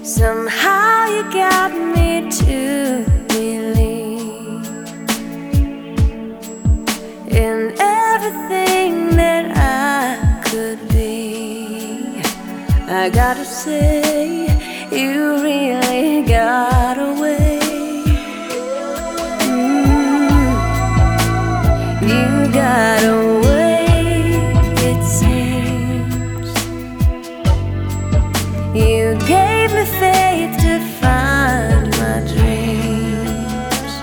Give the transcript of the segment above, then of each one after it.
Somehow you got me to believe in everything that I could be. I gotta say, you really got away. You got away, it seems. You gave me faith to find my dreams.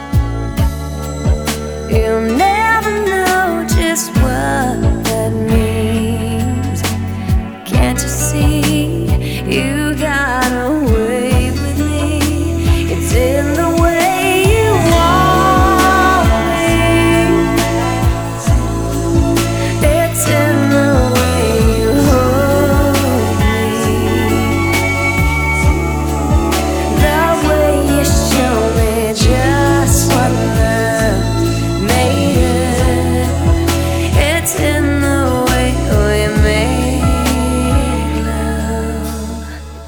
You'll never know just what that means. Can't you see? You got away with me. It's in the way you want me. It's in the way you hold me. The way you show me just what love made of. It's in the way we made love.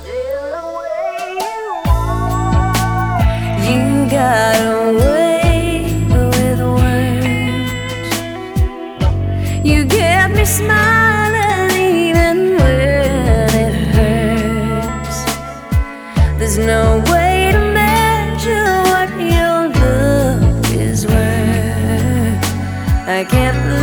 You got away with words. You get me smiling even when it hurts. There's no way to measure what your love is worth. I can't believe